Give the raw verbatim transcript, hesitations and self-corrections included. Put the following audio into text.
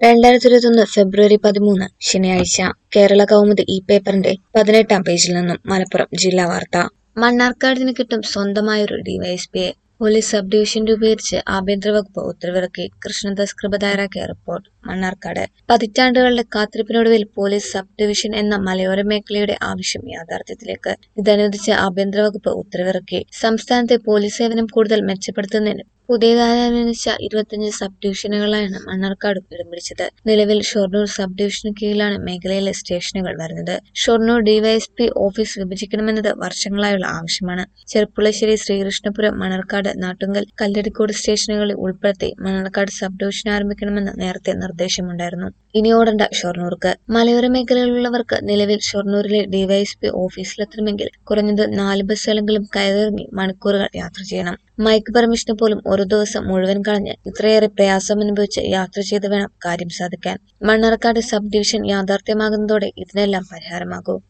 രണ്ടായിരത്തി ഇരുപത്തൊന്ന് ഫെബ്രുവരി പതിമൂന്ന് ശനിയാഴ്ച കേരള കൗമുദി ഈ പേപ്പറിന്റെ പതിനെട്ടാം പേജിൽ നിന്നും മലപ്പുറം ജില്ലാ വാർത്ത. മണ്ണാർക്കാടിന് കിട്ടും സ്വന്തമായൊരു ഡിവൈഎസ്പിയെ. പോലീസ് സബ് ഡിവിഷൻ രൂപീകരിച്ച് ആഭ്യന്തര വകുപ്പ് ഉത്തരവിറക്കി. കൃഷ്ണദാസ് കൃപ തയ്യാറാക്കിയ റിപ്പോർട്ട്. മണ്ണാർക്കാട്. പതിറ്റാണ്ടുകളുടെ കാത്തിരിപ്പിനൊടുവിൽ പോലീസ് സബ് ഡിവിഷൻ എന്ന മലയോര മേഖലയുടെ ആവശ്യം യാഥാർത്ഥ്യത്തിലേക്ക്. ഇതനുസരിച്ച് ആഭ്യന്തര വകുപ്പ് ഉത്തരവിറക്കി. സംസ്ഥാനത്തെ പോലീസ് സേവനം കൂടുതൽ മെച്ചപ്പെടുത്തുന്നതിന് പുതിയതായി അനുവദിച്ച ഇരുപത്തിയഞ്ച് സബ് ഡിവിഷനുകളായാണ് മണ്ണാർക്കാടും ഇടം പിടിച്ചത്. നിലവിൽ ഷൊർണൂർ സബ് ഡിവിഷന് കീഴിലാണ് മേഖലയിലെ സ്റ്റേഷനുകൾ വരുന്നത്. ഷൊർണൂർ ഡിവൈഎസ്പി ഓഫീസ് വിഭജിക്കണമെന്നത് വർഷങ്ങളായുള്ള ആവശ്യമാണ്. ചെർപ്പുളശ്ശേരി, ശ്രീകൃഷ്ണപുരം, മണർക്കാട്, നാട്ടുങ്കൽ, കല്ലടിക്കോട് സ്റ്റേഷനുകളിൽ ഉൾപ്പെടുത്തി മണ്ണാർക്കാട് സബ് ഡിവിഷൻ ആരംഭിക്കണമെന്ന് നേരത്തെ നിർദ്ദേശമുണ്ടായിരുന്നു. ഇനി ഓടേണ്ട ഷൊർണൂർക്ക്. മലയോര മേഖലയിലുള്ളവർക്ക് നിലവിൽ ഷൊർണൂരിലെ ഡിവൈഎസ്പി ഓഫീസിലെത്തണമെങ്കിൽ കുറഞ്ഞത് നാല് ബസ്സുകളെങ്കിലും കയറിയിറങ്ങി മണിക്കൂറുകൾ യാത്ര ചെയ്യണം. മൈക്ക് പെർമിഷന് പോലും ഒരു ദിവസം മുഴുവൻ കളഞ്ഞ് ഇത്രയേറെ പ്രയാസമനുഭവിച്ച് യാത്ര ചെയ്ത് വേണം കാര്യം സാധിക്കാൻ. മണ്ണാർക്കാട് സബ് ഡിവിഷൻ യാഥാർത്ഥ്യമാകുന്നതോടെ ഇതിനെല്ലാം പരിഹാരമാകും.